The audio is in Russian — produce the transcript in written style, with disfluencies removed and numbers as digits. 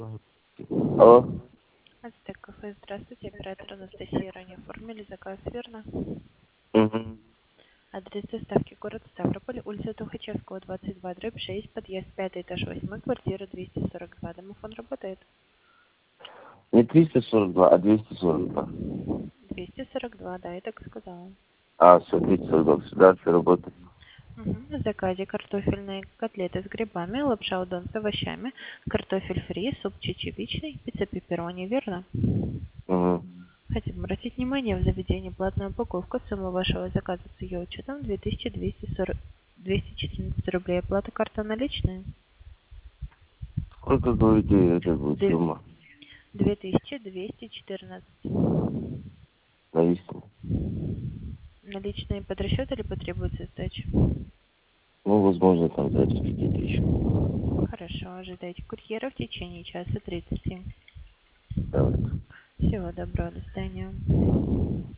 Алло. Ацтек кафе, здравствуйте, оператор Анастасия, ранее оформили заказ, верно? Угу. Адрес доставки город Ставрополь, улица Тухачевского, 22, дробь 6, подъезд 5, этаж 8, квартира 242, домофон работает? Не 342, а 242. 242, да, я так и сказала. А, все, 242. Сюда все работает. В заказе картофельные котлеты с грибами, лапша удон с овощами, картофель фри, суп чечевичный, пицца пепперони, верно? Угу. Хотим обратить внимание, в заведении платная упаковка, сумма вашего заказа с ее учетом 214 рублей. Оплата карта наличная? Сколько, говорите, это будет Две- сумма 2214. наличными? Наличные под расчет или потребуется сдача? Ну, возможно, там дать какие-то еще. Хорошо, ожидайте курьера в течение часа 30. Давайте. Всего доброго, до свидания.